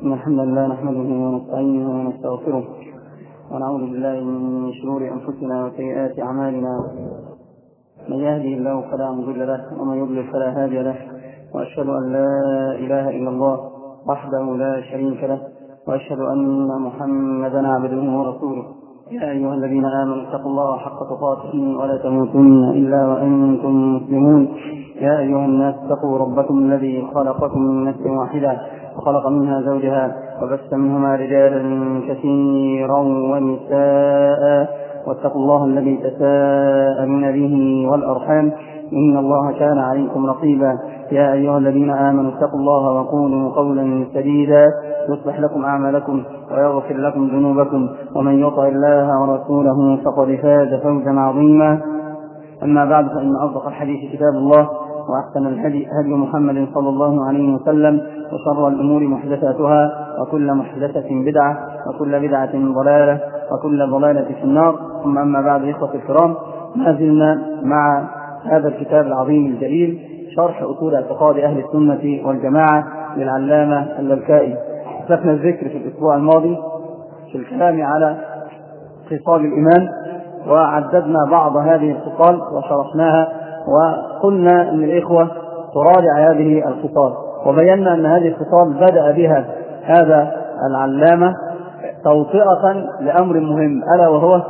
إن الحمد لله نحمده ونستعينه ونستغفره ونعوذ بالله من شرور أنفسنا وسيئات أعمالنا. من يهده الله فلا مضل له ومن يضلل فلا هادي له، وأشهد أن لا إله إلا الله وحده لا شريك له، وأشهد أن محمدا عبده ورسوله. يا أيها الذين آمنوا اتقوا الله حق تقاته ولا تموتن إلا وأنتم مسلمون. يا أيها الناس اتقوا ربكم الذي خلقكم من نفس واحدة وخلق منها زوجها وبث منهما رجالا كثيرا ونساء، واتقوا الله الذي تساءلون به والأرحام إن الله كان عليكم رقيبا. يا أيها الذين آمنوا اتقوا الله وقولوا قولا سديدا يصلح لكم أعمالكم ويغفر لكم ذنوبكم، ومن يطع الله ورسوله فقد فاز فوزا عظيما. أما بعد، فإن أصدق الحديث كتاب الله، وأحسن الهدي هدي محمد صلى الله عليه وسلم، وشر الأمور محدثاتها، وكل محدثة بدعة، وكل بدعة ضلالة، وكل ضلالة في النار. ثم أما بعد، إخوة الكرام، ما زلنا مع هذا الكتاب العظيم الجليل، شرح أصول اعتقاد أهل السنة والجماعة للعلامة اللالكائي. أسلفنا الذكر في الأسبوع الماضي في الكلام على خصال الإيمان، وعددنا بعض هذه الخصال وشرحناها، وقلنا أن الإخوة تراجع هذه الخصال، وبينا أن هذه الخصال بدأ بها هذا العلامة توطئة لأمر مهم، ألا وهو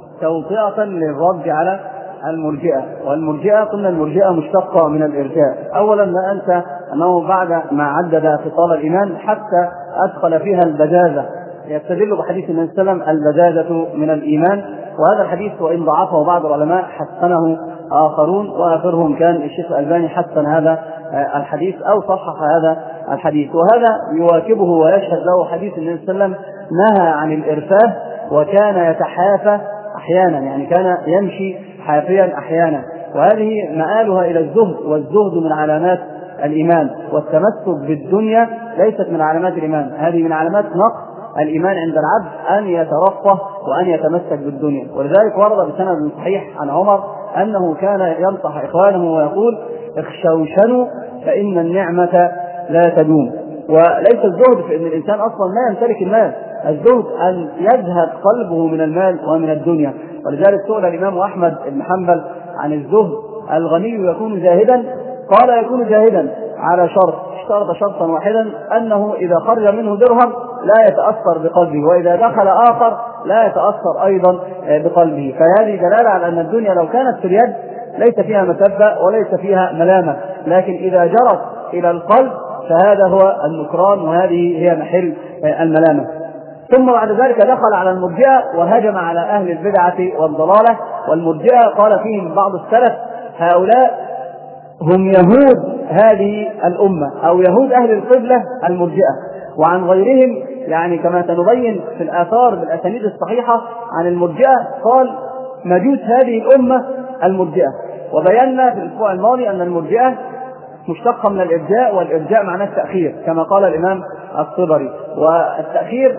توطئة للرد على المرجئة. والمرجئة قلنا المرجئة مشتقة من الإرجاء. أولا لا أنسى أنه بعد ما عدد خصال الإيمان حتى أدخل فيها البجازة، يستدل بحديث النبي صلى الله عليه وسلم البجازة من الإيمان، وهذا الحديث وإن ضعفه بعض العلماء حسنه آخرون، وآخرهم كان الشيخ الألباني حسن هذا الحديث أو صحح هذا الحديث. وهذا يواكبه ويشهد له حديث النبي صلى الله عليه وسلم نهى عن الإرفاه، وكان يتحافى أحيانا، يعني كان يمشي حافيا أحيانا، وهذه مآلها إلى الزهد، والزهد من علامات الإيمان، والتمسك بالدنيا ليست من علامات الإيمان، هذه من علامات نقص الإيمان عند العبد أن يترفه وأن يتمسك بالدنيا. ولذلك ورد بسند صحيح عن عمر أنه كان ينصح إخوانه ويقول: اخشوشنوا فإن النعمة لا تدوم. وليس الزهد في أن الإنسان أصلا لا يمتلك المال، الزهد أن يزهد قلبه من المال ومن الدنيا. ولذلك سئل الإمام أحمد بن حنبل عن الزهد: الغني يكون زاهدا؟ قال: يكون زاهدا على شرط، اشترط شرطا واحدا، أنه إذا خرج منه درهم لا يتأثر بقلبه، وإذا دخل آخر لا يتأثر أيضا بقلبه. فهذه دلالة على أن الدنيا لو كانت في اليد ليس فيها مسبة وليس فيها ملامة، لكن إذا جرت إلى القلب فهذا هو النكران، وهذه هي محل الملامة. ثم بعد ذلك دخل على المرجئة وهجم على أهل البدعة والضلالة. والمرجئة قال فيهم بعض السلف: هؤلاء هم يهود هذه الأمة، أو يهود أهل القبلة المرجئة. وعن غيرهم، يعني كما سنبين في الآثار بالأسانيد الصحيحة عن المرجئة، قال: مجوس هذه الأمة المرجئة. وبينا في الأسبوع الماضي أن المرجئة مشتقة من الإرجاء، والإرجاء معناه التأخير كما قال الإمام الطبري. والتأخير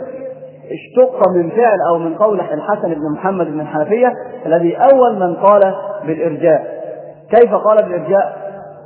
اشتق من فعل أو من قول الحسن بن محمد بن الحنفية الذي أول من قال بالإرجاء. كيف قال بالإرجاء؟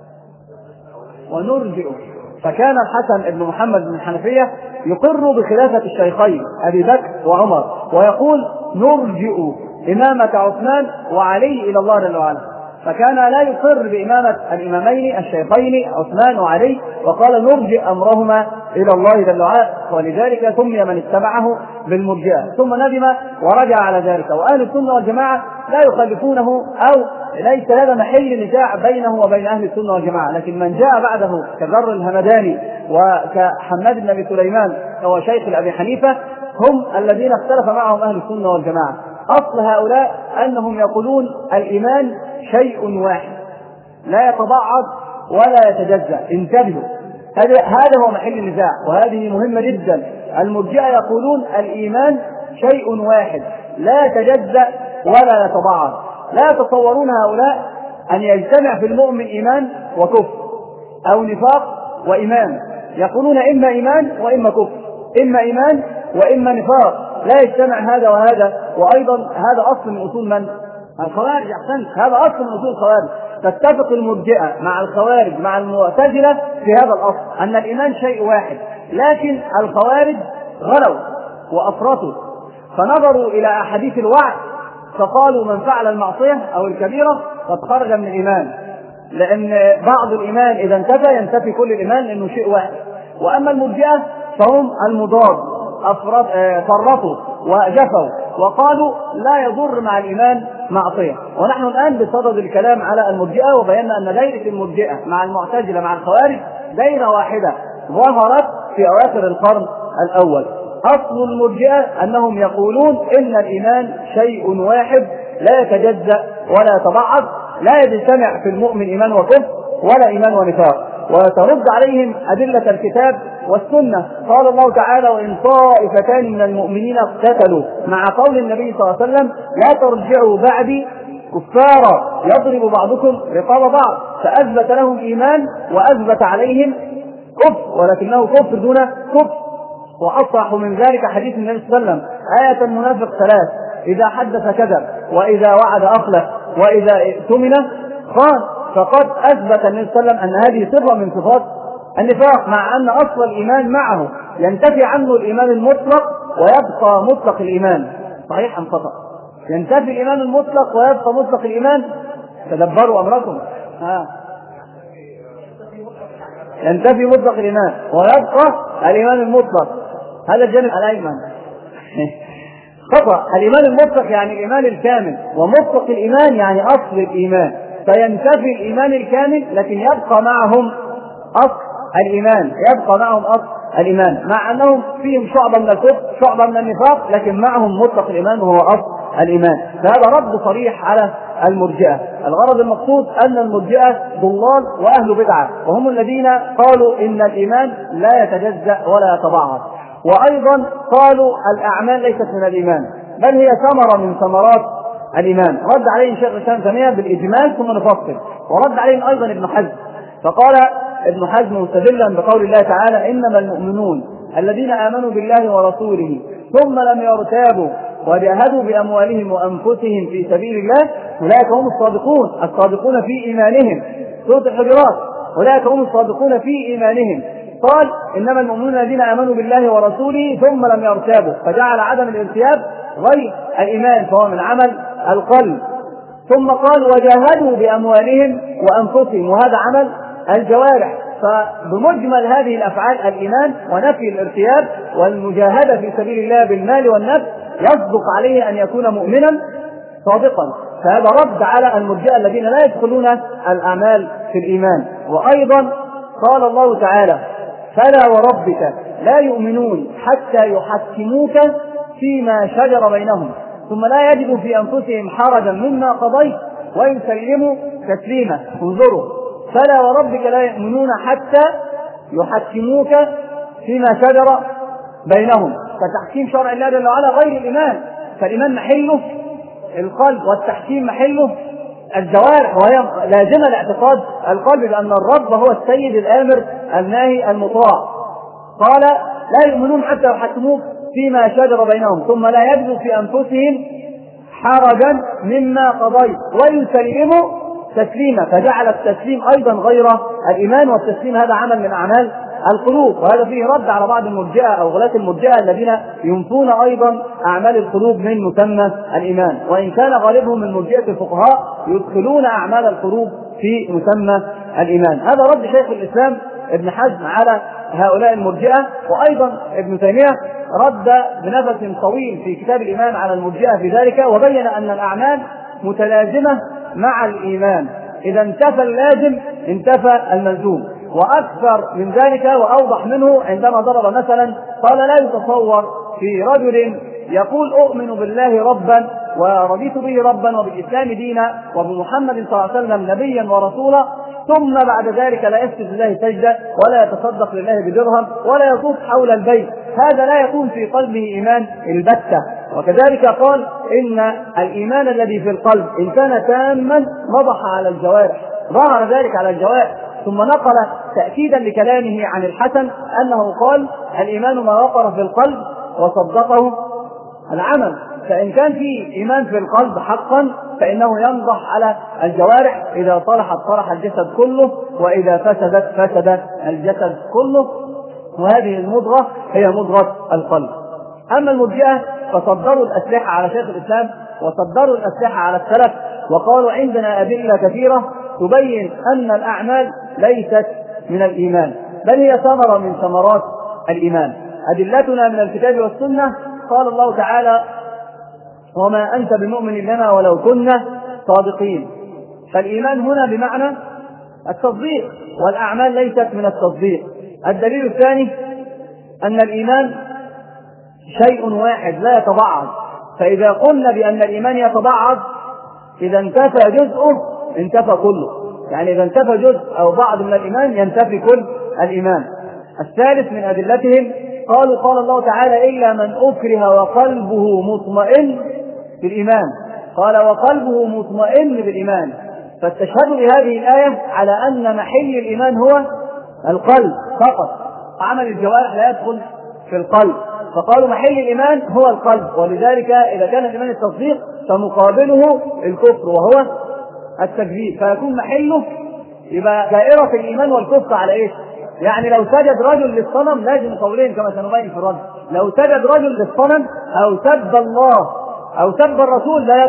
ونرجئ. فكان الحسن بن محمد بن الحنفية يقر بخلافة الشيخين أبي بكر وعمر، ويقول: نرجئ إمامة عثمان وعلي إلى الله جل وعلا. فكان لا يقر بإمامة الإمامين الشيخين عثمان وعلي، وقال: نرجئ أمرهما إلى الله جل وعلا. ولذلك سمي من اتبعه بالمرجئة، ثم ندم ورجع على ذلك. وأهل السنة والجماعة لا يخالفونه، أو ليس هذا محل نزاع بينه وبين أهل السنة والجماعة. لكن من جاء بعده كذر الهمداني وكحماد بن أبي سليمان هو شيخ أبي حنيفة هم الذين اختلف معهم أهل السنة والجماعة. أصل هؤلاء أنهم يقولون الإيمان شيء واحد لا يتبعض ولا يتجزأ. انتبهوا، هذا هو محل النزاع، وهذه مهمة جدا. المرجئة يقولون الإيمان شيء واحد لا يتجزأ ولا يتبعض. لا يتصورون هؤلاء أن يجتمع في المؤمن إيمان وكفر، أو نفاق وإيمان. يقولون إما إيمان وإما كفر، إما إيمان وإما نفاق، لا يجتمع هذا وهذا. وأيضا هذا أصل من أصول من؟ الخوارج. أحسنت، هذا أصل من أصول الخوارج. تتفق المرجئة مع الخوارج مع المعتزلة في هذا الأصل، أن الإيمان شيء واحد لكن الخوارج غلوا وأفرطوا، فنظروا إلى أحاديث الوعد فقالوا من فعل المعصية أو الكبيرة قد خرج من الإيمان، لأن بعض الإيمان إذا انتفى ينتفي كل الإيمان لأنه شيء واحد. وأما المرجئة فهم المضاد، فرطوا وجفوا وقالوا لا يضر مع الإيمان معصية. ونحن الآن بصدد الكلام على المرجئة، وبينا أن دائرة المرجئة مع المعتزلة مع الخوارج دائرة واحدة ظهرت في أواخر القرن الأول. أصل المرجئة أنهم يقولون إن الإيمان شيء واحد لا يتجزأ ولا يتبعض، لا يجتمع في المؤمن إيمان وكفر ولا إيمان ونفاق، وترد عليهم أدلة الكتاب والسنة. قال الله تعالى: وإن طائفتان من المؤمنين اقتتلوا، مع قول النبي صلى الله عليه وسلم: لا ترجعوا بعدي كفارا يضرب بعضكم رقاب بعض، فأثبت لهم إيمان وأثبت عليهم كفر، ولكنه كفر دون كفر. وأصح من ذلك حديث النبي صلى الله عليه وسلم: آية المنافق ثلاث: إذا حدث كذب، وإذا وعد أخلف، وإذا اؤتمن خان. فقد أثبت النبي صلى الله عليه وسلم أن هذه صفة من صفات النفاق، مع أن أصل الإيمان معه ينتفي عنه الإيمان المطلق ويبقى مطلق الإيمان. صحيح أم خطأ؟ ينتفي الإيمان المطلق ويبقى مطلق الإيمان. تدبروا أمركم. ينتفي مطلق الإيمان ويبقى الإيمان المطلق، هذا الجانب الأيمن. خطأ. الإيمان المطلق يعني الإيمان الكامل، ومطلق الإيمان يعني أصل الإيمان. فينتفي الإيمان الكامل لكن يبقى معهم أصل الإيمان، يبقى معهم أصل الإيمان، مع أنهم فيهم شعبة من الكفر شعبة من النفاق، لكن معهم مطلق الإيمان وهو أصل الإيمان. فهذا رد صريح على المرجئة. الغرض المقصود أن المرجئة ضلال وأهل بدعة، وهم الذين قالوا إن الإيمان لا يتجزأ ولا يتبعض. وأيضا قالوا الأعمال ليست من الإيمان بل هي ثمرة من ثمرات الإيمان. رد عليهم شيخ الإسلام ثانية بالإجمال ثم نفصل. ورد عليهم أيضا ابن حزم، فقال ابن حزم مستدلا بقول الله تعالى: إنما المؤمنون الذين آمنوا بالله ورسوله ثم لم يرتابوا وجاهدوا بأموالهم وأنفسهم في سبيل الله أولئك هم الصادقون، الصادقون في إيمانهم. سورة الحجرات: أولئك هم الصادقون في إيمانهم. قال: إنما المؤمنون الذين آمنوا بالله ورسوله ثم لم يرتابوا، فجعل عدم الارتياب غير الإيمان فهو من عمل القلب. ثم قال: وجاهدوا بأموالهم وأنفسهم، وهذا عمل الجوارح. فبمجمل هذه الأفعال الإيمان ونفي الارتياب والمجاهدة في سبيل الله بالمال والنفس يصدق عليه أن يكون مؤمنا صادقا. فهذا رد على المرجئة الذين لا يدخلون الأعمال في الإيمان. وأيضا قال الله تعالى: فلا وربك لا يؤمنون حتى يحكموك فيما شجر بينهم ثم لا يجدوا في أنفسهم حرجا مما قضيت ويسلموا تسليما. انظروا: فلا وربك لا يؤمنون حتى يحكموك فيما شجر بينهم. فتحكيم شرع الله جل وعلا غير الإيمان، فالإيمان محله القلب والتحكيم محله الجوارح، وهي لازمة لاعتقاد القلب بأن الرب هو السيد الآمر الناهي المطاع. قال: لا يؤمنون حتى يحكموك فيما شجر بينهم ثم لا يجدوا في أنفسهم حرجا مما قضيت ويسلموا تسليما. فجعل التسليم أيضا غير الإيمان، والتسليم هذا عمل من أعمال القلوب. وهذا فيه رد على بعض المرجئة أو غلاة المرجئة الذين ينفون أيضا أعمال القلوب من مسمى الإيمان، وإن كان غالبهم من مرجئة الفقهاء يدخلون أعمال القلوب في مسمى الإيمان. هذا رد شيخ الإسلام ابن حزم على هؤلاء المرجئة. وأيضا ابن تيمية رد بنفس طويل في كتاب الإيمان على المرجئة في ذلك، وبين أن الأعمال متلازمة مع الإيمان، إذا انتفى اللازم انتفى الملزوم. وأكثر من ذلك وأوضح منه عندما ضرب مثلا قال: لا يتصور في رجل يقول أؤمن بالله ربا ورضيت به ربا وبالإسلام دينا وبمحمد صلى الله عليه وسلم نبيا ورسولا، ثم بعد ذلك لا يسجد لله سجدة ولا يتصدق لله بدرهم ولا يطوف حول البيت. هذا لا يكون في قلبه إيمان البتة. وكذلك قال: إن الإيمان الذي في القلب إن كان تاما نضح على الجوارح، ظهر ذلك على الجوارح. ثم نقل تأكيدا لكلامه عن الحسن أنه قال: الإيمان ما وقر في القلب وصدقه العمل. فإن كان في إيمان في القلب حقا فإنه ينضح على الجوارح، إذا صلحت صلح الجسد كله، وإذا فسدت فسد الجسد كله. وهذه المضغة هي مضغة القلب. أما المرجئة فصدروا الأسلحة على شيخ الإسلام وصدروا الأسلحة على السلف، وقالوا عندنا أدلة كثيرة تبين أن الأعمال ليست من الإيمان بل هي ثمرة من ثمرات الإيمان. أدلتنا من الكتاب والسنة، قال الله تعالى: وما أنت بمؤمن لنا ولو كنا صادقين. فالإيمان هنا بمعنى التصديق، والأعمال ليست من التصديق. الدليل الثاني أن الإيمان شيء واحد لا يتبعض، فإذا قلنا بأن الإيمان يتبعض إذا انتفى جزءه انتفى كله، يعني إذا انتفى جزء أو بعض من الإيمان ينتفي كل الإيمان. الثالث من أدلتهم قالوا: قال الله تعالى: إلا من أكره وقلبه مطمئن بالإيمان. قال: وقلبه مطمئن بالإيمان. فاستشهدوا بهذه الآية على أن محل الإيمان هو القلب فقط، عمل الجوارح لا يدخل في القلب، فقالوا محل الإيمان هو القلب. ولذلك إذا كان الإيمان التصديق فمقابله الكفر وهو التكذيب، فيكون محله يبقى دائرة الإيمان والكفر على إيش؟ يعني لو سجد رجل للصنم لازم قولين كما سنبين في الرد. لو سجد رجل للصنم أو سب الله أو سب الرسول لا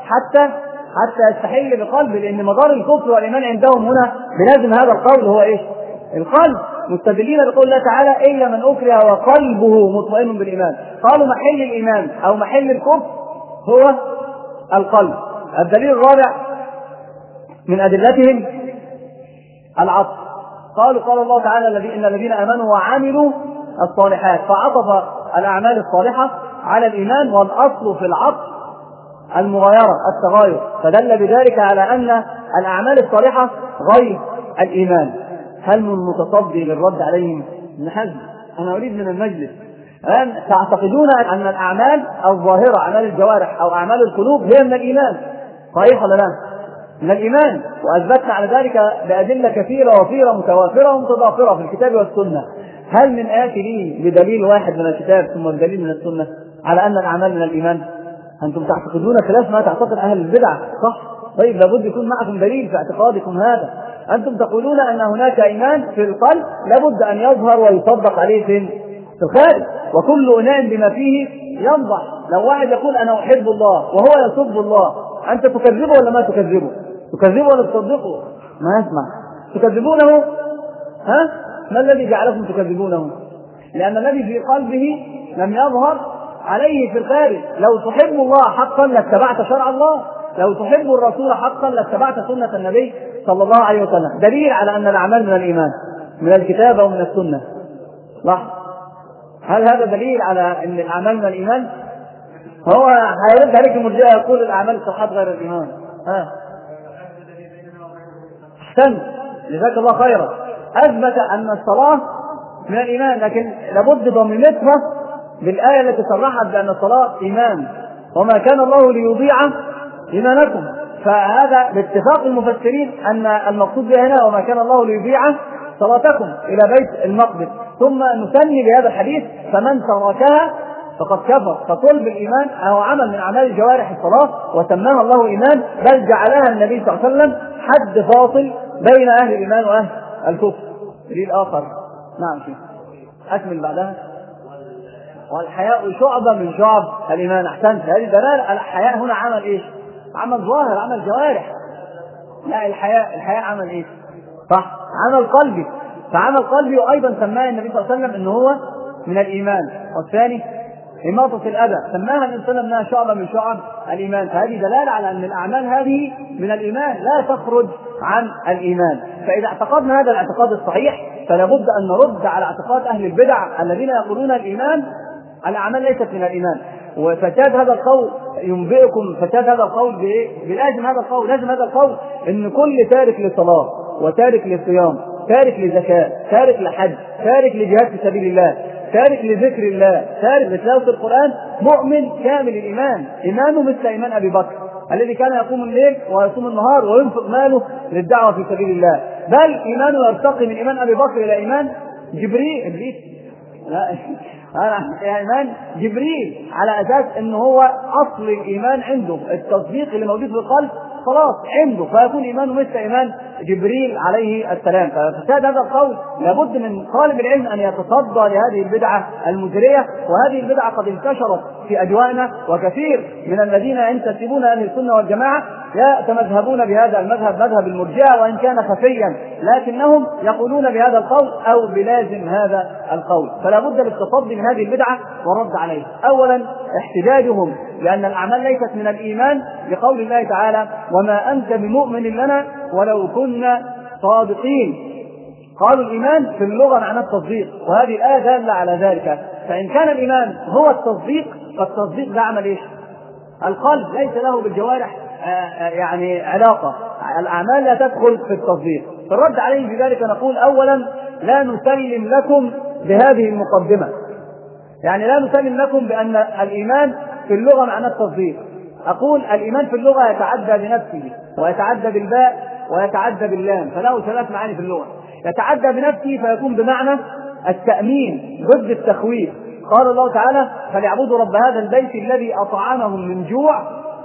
حتى يستحل بقلب، لأن مدار الكفر والإيمان عندهم هنا بلازم هذا القول هو إيش؟ القلب. مستدلين بقول الله تعالى: إلا من أكره وقلبه مطمئن بالإيمان. قالوا محل الإيمان أو محل الكفر هو القلب. الدليل الرابع من أدلتهم العطف. قالوا: قال الله تعالى: إن الذين آمنوا وعملوا الصالحات، فعطف الأعمال الصالحة على الإيمان، والأصل في العطف المغايرة التغاير، فدل بذلك على أن الأعمال الصالحة غير الإيمان. هل من متصدي للرد عليهم؟ ابن حزم: أنا أريد من المجلس الآن تعتقدون أن الأعمال الظاهرة أعمال الجوارح أو أعمال القلوب هي من الإيمان، صحيح ولا لا؟ من الإيمان، وأثبتنا على ذلك بأدلة كثيرة وفيرة متوافرة ومتضافرة في الكتاب والسنة. هل من آتي لي بدليل واحد من الكتاب ثم بدليل من السنة على أن الأعمال من الإيمان؟ أنتم تعتقدون خلاف ما تعتقد أهل البدع، صح؟ طيب لابد يكون معكم دليل في اعتقادكم هذا. أنتم تقولون أن هناك إيمان في القلب لابد أن يظهر ويصدق عليه في الخارج، وكل إناء بما فيه ينضح. لو واحد يقول أنا أحب الله وهو يسب الله، أنت تكذبه ولا ما تكذبه؟ تكذبه ولا تصدقه؟ ما يسمع. تكذبونه؟ ها؟ ما الذي جعلكم تكذبونه؟ لأن الذي في قلبه لم يظهر عليه في الخارج. لو تحب الله حقا لاتبعت شرع الله، لو تحب الرسول حقا لاتبعت سنة النبي صلى الله عليه وسلم. دليل على أن الأعمال من الإيمان من الكتاب ومن السنة. صح؟ هل هذا دليل على أن الأعمال من الإيمان؟ هو هيرد عليك المرجئة يقول الأعمال الصالحات غير الإيمان. أحسنت، جزاك الله خيرا. أثبت أن الصلاة من الإيمان، لكن لابد ضمنتها بالآية التي صرحت بأن الصلاة إيمان، وما كان الله ليضيع إيمانكم. فهذا باتفاق المفسرين أن المقصود بها هنا وما كان الله ليضيع صلاتكم إلى بيت المقدس. ثم نسمي بهذا الحديث: فمن تركها فقد كفر. فطلب الإيمان هو عمل من أعمال الجوارح الصلاة، وسماها الله إيمان، بل جعلها النبي صلى الله عليه وسلم حد فاصل بين أهل الإيمان وأهل الكفر. دليل آخر. نعم شيء أكمل بعدها. والحياء شعبة من شعب الإيمان. أحسنت، هذه دلالة. الحياء هنا عمل إيش؟ عمل ظاهر، عمل جوارح. لا، الحياء عمل إيش؟ صح، عمل قلبي. فعمل قلبي وأيضا سماه النبي صلى الله عليه وسلم إنه هو من الإيمان. والثاني إماطة الأذى، سماها النبي صلى الله عليه وسلم أنها شعبة من شعب الإيمان. فهذه دلالة على أن الأعمال هذه من الإيمان لا تخرج عن الإيمان. فإذا اعتقدنا هذا الاعتقاد الصحيح فلا بد أن نرد على اعتقاد أهل البدع الذين يقولون الإيمان الأعمال ليست من الإيمان. وفساد هذا القول ينبئكم فساد هذا القول بإيه؟ بلازم هذا القول، لازم هذا القول إن كل تارك للصلاة وتارك للصيام، تارك لزكاة، تارك لحج، تارك لجهاد في سبيل الله، تارك لذكر الله، تارك لتلاوة القرآن، مؤمن كامل الإيمان، إيمانه مثل إيمان أبي بكر الذي كان يقوم الليل ويصوم النهار وينفق ماله للدعوة في سبيل الله. بل إيمانه يرتقي من إيمان أبي بكر إلى إيمان إبليس إيمان جبريل، على أساس أنه هو أصل الإيمان عنده. التصديق اللي موجود في القلب خلاص عنده، فيكون إيمانه مثل إيمان جبريل عليه السلام. ففساد هذا القول لابد من طالب العلم أن يتصدى لهذه البدعة المزرية، وهذه البدعة قد انتشرت في أجوائنا، وكثير من الذين ينتسبون أهل السنة والجماعة يتمذهبون بهذا المذهب، مذهب المرجئة، وإن كان خفيا لكنهم يقولون بهذا القول أو بلازم هذا القول. فلا بد للتصدي من هذه البدعة والرد عليها. أولا احتجاجهم لأن الأعمال ليست من الإيمان بقول الله تعالى: وما أنت بمؤمن لنا ولو كنا صادقين. قالوا الإيمان في اللغة معناه التصديق، وهذه الآية دالة على ذلك. فإن كان الإيمان هو التصديق فالتصديق ده عمل إيش؟ القلب ليس له بالجوارح يعني علاقة، الأعمال لا تدخل في التصديق. فالرد عليه بذلك نقول: أولا لا نسلم لكم بهذه المقدمة، يعني لا نسلم لكم بأن الإيمان في اللغة معناه التصديق. أقول الإيمان في اللغة يتعدى بنفسه ويتعدى بالباء ويتعدى باللام، فله ثلاث معاني في اللغة. يتعدى بنفسه فيكون بمعنى التأمين ضد التخويف. قال الله تعالى: فليعبدوا رب هذا البيت الذي أطعمهم من جوع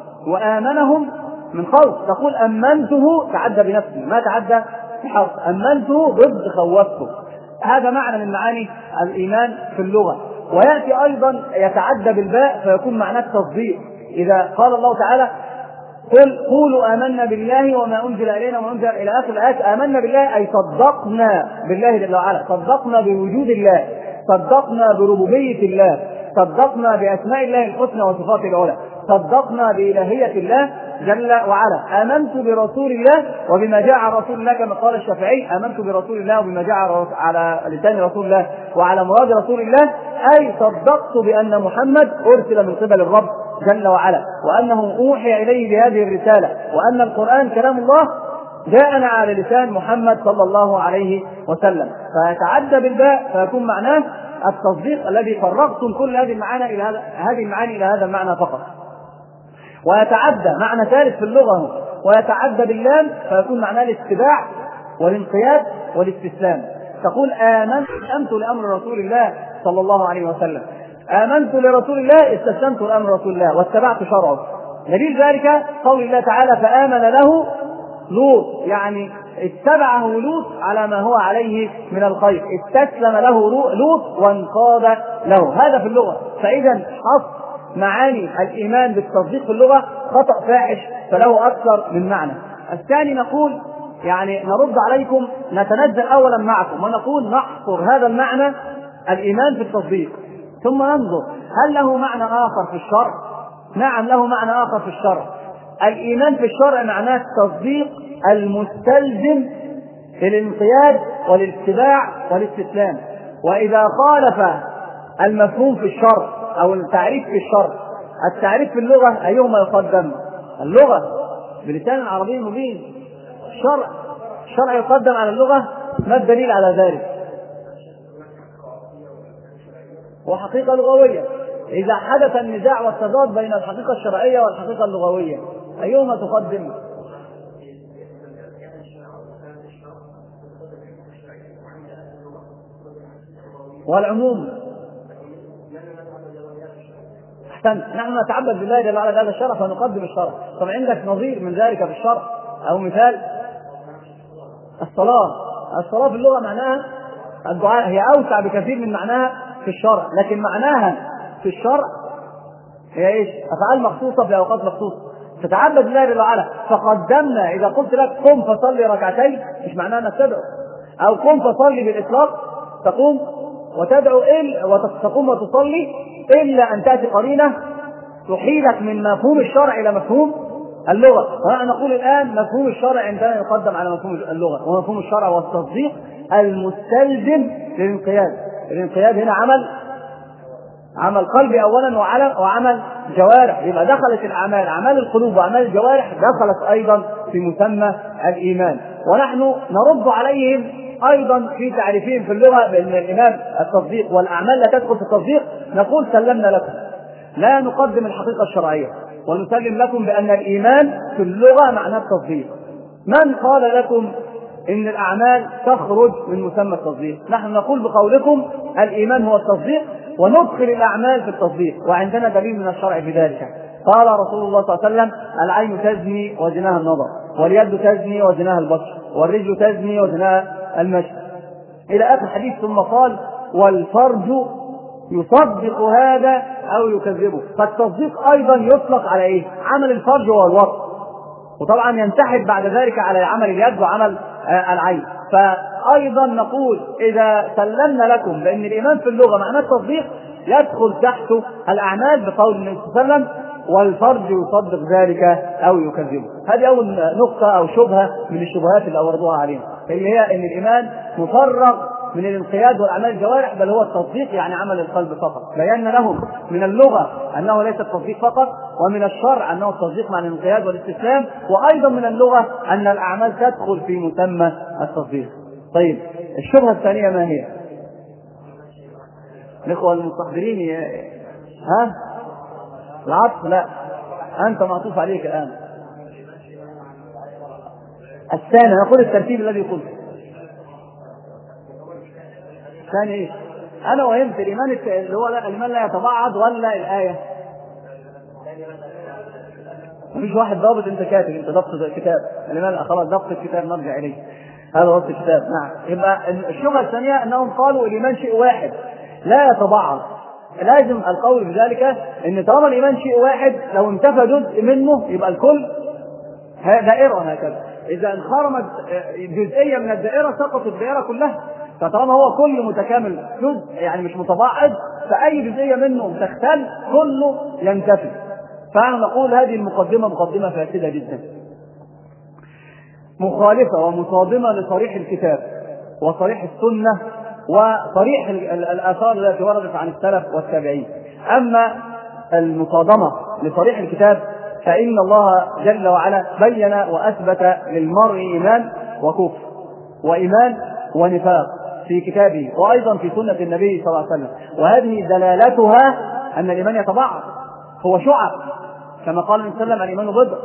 وآمنهم من خوف. تقول أمنته تعدى بنفسه، ما تعدى بحرف، أمنته ضد خوفته. هذا معنى من معاني الإيمان في اللغة. ويأتي أيضا يتعدى بالباء فيكون معناه التصديق. إذا قال الله تعالى: قل قولوا آمنا بالله وما أنزل إلينا وما أنزل إلى آخر الآيات. آمنا بالله أي صدقنا بالله جل وعلا، صدقنا بوجود الله، صدقنا بربوبية الله، صدقنا بأسماء الله الحسنى وصفاته العلى، صدقنا بإلهية الله جل وعلا. آمنت برسول الله وبما جاء عن رسول الله، كما قال الشافعي: آمنت برسول الله وبما جاء على لسان رسول الله وعلى مراد رسول الله، أي صدقت بأن محمد أرسل من قبل الرب جل وعلا، وأنه أوحي إليه بهذه الرسالة، وأن القرآن كلام الله جاءنا على لسان محمد صلى الله عليه وسلم. فيتعدى بالباء فيكون معناه التصديق الذي فرغتم كل هذه المعاني إلى هذا المعنى فقط. ويتعدى معنى ثالث في اللغة، ويتعدى باللام فيكون معناه الاتباع والانقياد والاستسلام. تقول آمنت لأمر رسول الله صلى الله عليه وسلم، آمنت لرسول الله استسلمت لأمر رسول الله واتبعت شرعه. دليل ذلك قول الله تعالى: فآمن له لوط، يعني اتبعه لوط على ما هو عليه من الخير، استسلم له لوط وانقاد له. هذا في اللغة. فإذا حصر معاني الإيمان بالتصديق في اللغة خطأ فاحش، فله أكثر من معنى. الثاني نقول يعني نرد عليكم، نتنزل أولا معكم ونقول نحصر هذا المعنى الإيمان في التصديق، ثم ننظر هل له معنى آخر في الشرع. نعم له معنى آخر في الشرع. الإيمان في الشرع معناه التصديق المستلزم للانقياد والاتباع والاستسلام. وإذا خالف المفهوم في الشرع أو التعريف في الشرع، التعريف في اللغة أيهما يقدم؟ اللغة بلسان عربي مبين. الشرع يقدم على اللغة. ما الدليل على ذلك؟ وحقيقة لغوية. إذا حدث النزاع والتضاد بين الحقيقة الشرعية والحقيقة اللغوية أيهما تقدم؟ والعموم. أحسنت. نحن نتعبد بالله جل وعلا هذا الشرع فنقدم الشرع. طب عندك نظير من ذلك في الشرع أو مثال؟ الصلاة في اللغة معناها الدعاء، هي أوسع بكثير من معناها في الشرع، لكن معناها في الشرع هي إيش؟ أفعال مخصوصة في أوقات مخصوصة تتعبد بالله جل وعلا. فقدمنا إذا قلت لك قم فصلي ركعتين، مش معناها أنك تدعو، أو قم فصلي بالإطلاق تقوم وتدعو وتقوم وتصلي، إلا أن تأتي قرينة تحيلك من مفهوم الشرع إلى مفهوم اللغة. ونحن نقول الآن مفهوم الشرع عندنا يقدم على مفهوم اللغة، ومفهوم الشرع والتصديق المستلزم للانقياد. الانقياد هنا عمل قلبي أولا وعمل جوارح. يبقى دخلت الأعمال، أعمال القلوب وأعمال الجوارح دخلت أيضا في مسمى الإيمان. ونحن نرد عليهم أيضا في تعريفهم في اللغة بأن الإيمان التصديق والأعمال لا تدخل في التصديق. نقول سلمنا لكم، لا نقدم الحقيقة الشرعية، ونسلم لكم بأن الإيمان في اللغة معناه التصديق. من قال لكم إن الأعمال تخرج من مسمى التصديق؟ نحن نقول بقولكم الإيمان هو التصديق، وندخل الأعمال في التصديق، وعندنا دليل من الشرع في ذلك. قال رسول الله صلى الله عليه وسلم: العين تزني وزناها النظر، واليد تزني وزناها البطش، والرجل تزني وزناها المشي، إلى آخر الحديث. ثم قال: والفرج يصدق هذا أو يكذبه. فالتصديق أيضا يطلق على إيه؟ عمل الفرج هو الوطء، وطبعا ينتحد بعد ذلك على عمل اليد وعمل العين. فأيضا نقول إذا سلمنا لكم بأن الإيمان في اللغة معناه التصديق، يدخل تحته الأعمال بقول النبي صلى الله عليه وسلم: والفرج يصدق ذلك أو يكذبه. هذه أول نقطة أو شبهة من الشبهات اللي أوردوها علينا، هي أن الإيمان مفرغ من الانقياد والأعمال الجوارح، بل هو التصديق يعني عمل القلب فقط. بينا لهم من اللغة أنه ليس التصديق فقط، ومن الشرع أنه التصديق مع الانقياد والاستسلام، وأيضا من اللغة أن الأعمال تدخل في مسمى التصديق. طيب الشبهة الثانية ما هي؟ الإخوة المستحضرين العطف؟ لا، أنت معطوف عليك الآن. الثاني نقول الترتيب الذي قلت. الثاني إيه؟ أنا وهمت الإيمان اللي هو الإيمان لا يتبعض ولا الآية؟ مفيش واحد ضابط، أنت كاتب، أنت ضبط الكتاب الإيمان، خلاص ضبط الكتاب نرجع إليه، هذا ضبط الكتاب. نعم. يبقى الشبهة الثانية أنهم قالوا الإيمان شيء واحد لا يتبعض. لازم القول بذلك ان طالما الايمان شيء واحد، لو انتفى جزء منه يبقى الكل دائره هكذا. اذا انخرمت جزئيه من الدائره سقطت الدائره كلها. فطالما هو كل متكامل جزء يعني مش متباعد، فاي جزئيه منه تختل كله ينتفي. فنقول هذه المقدمه مقدمه فاسده جدا، مخالفه ومصادمه لصريح الكتاب وصريح السنه وصريح الآثار التي وردت عن السلف والتابعين. أما المصادمة لصريح الكتاب فإن الله جل وعلا بين وأثبت للمرء إيمان وكفر وإيمان ونفاق في كتابه، وأيضا في سنة النبي صلى الله عليه وسلم. وهذه دلالتها أن الإيمان يتبعض، هو شعب، كما قال النبي صلى الله عليه وسلم: الإيمان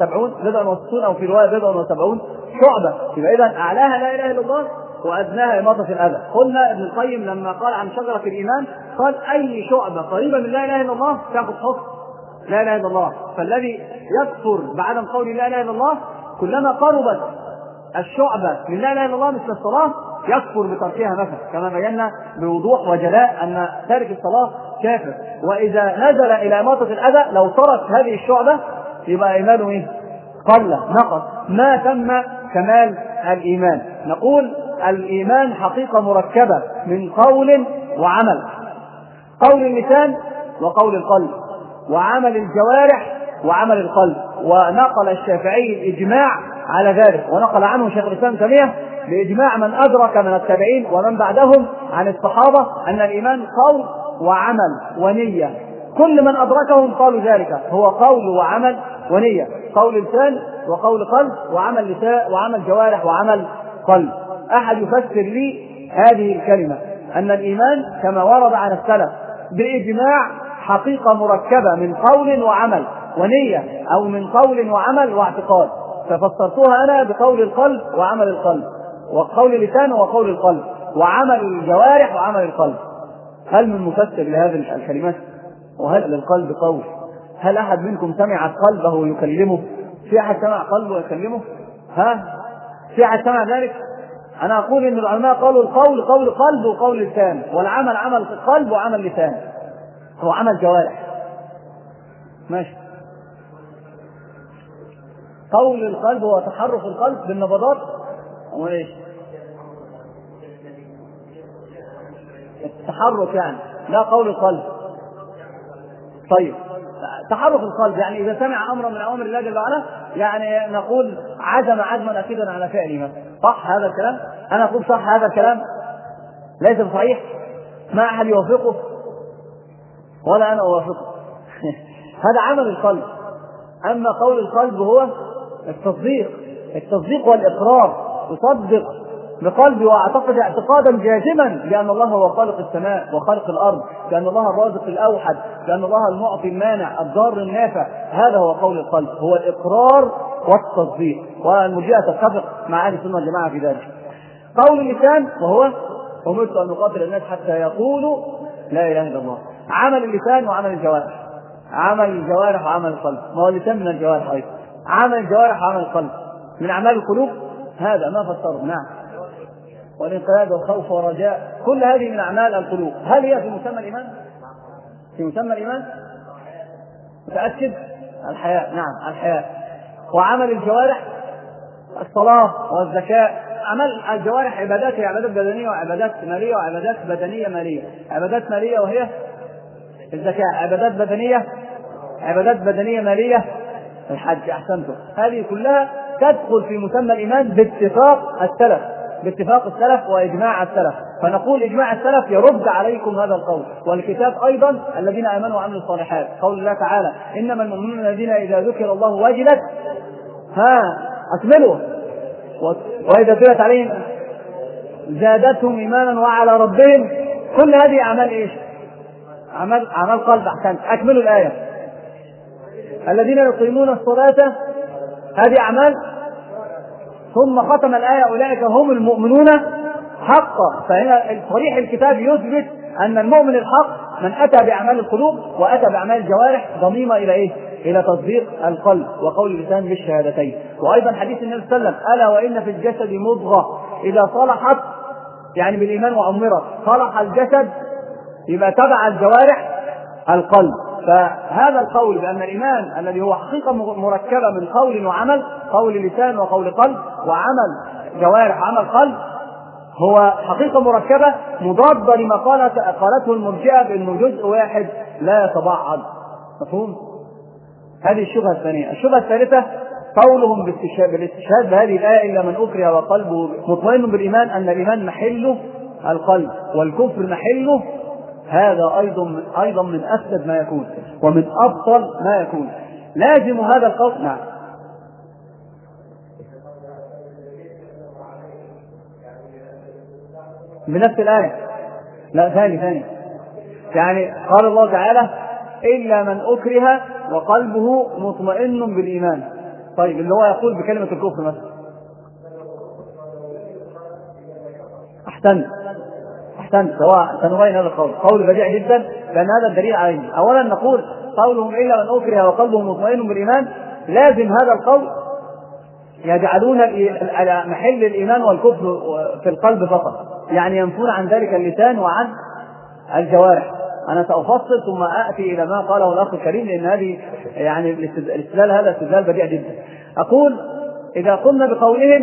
بضع وستون، أو في رواية بضع وسبعون شعبة. يبقى إذا أعلاها لا إله إلا الله وأدناها إماطة الأذى. قلنا ابن القيم لما قال عن شجرة الإيمان قال: أي شعبة قريبة من لا إله إلا الله تأخذ حكم لا إله إلا الله. فالذي يكفر بعدم قول لا إله إلا الله كلما قربت الشعبة من لا إله إلا الله مثل الصلاة يكفر بتركها مثلا، كما بينا بوضوح وجلاء أن تارك الصلاة كافر. وإذا نزل إلى إماطة الأذى لو ترك هذه الشعبة يبقى إيمانه إيه؟ قل، نقص، ما تم كمال الإيمان. نقول الإيمان حقيقة مركبة من قول وعمل، قول اللسان وقول القلب، وعمل الجوارح وعمل القلب. ونقل الشافعي الإجماع على ذلك، ونقل عنه شيخ الإسلام ابن تيمية بإجماع من أدرك من التابعين ومن بعدهم عن الصحابة أن الإيمان قول وعمل ونية. كل من أدركهم قالوا ذلك، هو قول وعمل ونية، قول لسان وقول قلب، وعمل لسان وعمل جوارح وعمل قلب. أحد يفسر لي هذه الكلمة أن الإيمان كما ورد عن السلف بإجماع حقيقة مركبة من قول وعمل ونية، أو من قول وعمل واعتقاد، ففسرتها أنا بقول القلب وعمل القلب، وقول اللسان وقول القلب، وعمل الجوارح وعمل القلب. هل من مفسر لهذه الكلمات؟ وهل للقلب قول؟ هل أحد منكم سمع قلبه يكلمه؟ في أحد سمع قلبه يكلمه؟ في أحد سمع ذلك؟ أنا أقول إن العلماء قالوا القول قول قلب وقول لسان، والعمل عمل قلب وعمل لسان، هو عمل جوارح. ماشي. قول القلب هو تحرك القلب بالنبضات، أو إيش؟ التحرك يعني، لا قول القلب. طيب تحرك القلب يعني إذا سمع أمرا من أوامر الله جل وعلا، يعني نقول عزم عزما أكيدا على فعله، صح هذا الكلام؟ أنا أقول صح هذا الكلام، ليس صحيح، ما أحد يوافقه ولا أنا أوافقه. هذا عمل القلب. أما قول القلب هو التصديق والإقرار، يصدق بقلبي واعتقد اعتقادا جازما بأن الله هو خالق السماء وخالق الأرض، بأن الله الرازق الأوحد، بأن الله المعطي المانع الضار النافع. هذا هو قول القلب، هو الإقرار والتصديق، والمرجئة تتفق مع أهل السنة والجماعة في ذلك. قول اللسان وهو أمرت أن نقاتل الناس حتى يقولوا لا إله إلا الله، عمل اللسان وعمل الجوارح. عمل الجوارح وعمل القلب، ما هو اللسان من الجوارح أيضا، عمل الجوارح وعمل القلب من أعمال القلوب، هذا ما فسره. نعم، والانقياد والخوف والرجاء كل هذه من أعمال القلوب. هل هي في مسمى الإيمان؟ في مسمى الإيمان؟ متأكد؟ الحياء، نعم الحياء. وعمل الجوارح الصلاة والزكاة. عمل الجوارح عبادات، هي عبادات بدنية وعبادات مالية وعبادات بدنية مالية. عبادات مالية وهي الزكاة، عبادات بدنية، عبادات بدنية مالية الحج. أحسنتم، هذه كلها تدخل في مسمى الإيمان باتفاق السلف، باتفاق السلف وإجماع السلف. فنقول إجماع السلف يرد عليكم هذا القول، والكتاب أيضا الذين آمنوا وعملوا الصالحات. قول الله تعالى إنما المؤمنون الذين إذا ذكر الله وجلت أكملوا وإذا تلت عليهم زادتهم إيمانا وعلى ربهم. كل هذه أعمال إيش؟ أعمال قلب. أحسنت، أكملوا الآية. الذين يقيمون الصلاة، هذه أعمال. ثم ختم الآية أولئك هم المؤمنون حقا. فهنا صريح الكتاب يثبت أن المؤمن الحق من أتى بأعمال القلوب وأتى بأعمال الجوارح ضميمة إلى إيه؟ إلى تصديق القلب وقول اللسان بالشهادتين. وأيضا حديث النبي صلى الله عليه وسلم ألا وإن في الجسد مضغة إذا صلحت، يعني بالإيمان وعمرت، صلح الجسد، يبقى تبع الجوارح القلب. فهذا القول بأن الإيمان الذي هو حقيقة مركبة من قول وعمل، قول لسان وقول قلب وعمل جوارح وعمل قلب، هو حقيقة مركبة مضادة لما قالته المرجئة بأنه جزء واحد لا يتبعض. مفهوم؟ هذه الشبهة الثانية. الشبهة الثالثة قولهم بالاستشهاد بهذه الآية إلا من أكره وقلبه مطمئن بالإيمان، أن الإيمان محله القلب والكفر محله. هذا أيضا من أفسد ما يكون ومن أبطل ما يكون. لازم هذا القول. نعم، بنفس الآية. لا، ثاني يعني قال الله تعالى إلا من أكره وقلبه مطمئن بالإيمان. طيب اللي هو يقول بكلمة الكفر مثلا. أحسنت، سواء سنبين هذا القول، قول بديع جدا، لأن هذا الدليل عليه. أولا نقول قولهم إلا من أكره وقلبه مطمئن بالإيمان، لازم هذا القول يجعلون محل الإيمان والكفر في القلب فقط، يعني ينفون عن ذلك اللسان وعن الجوارح. أنا سأفصل ثم آتي إلى ما قاله الأخ الكريم، لأن هذه يعني الاستدلال هذا استدلال بديع جدا. أقول إذا قلنا بقولهم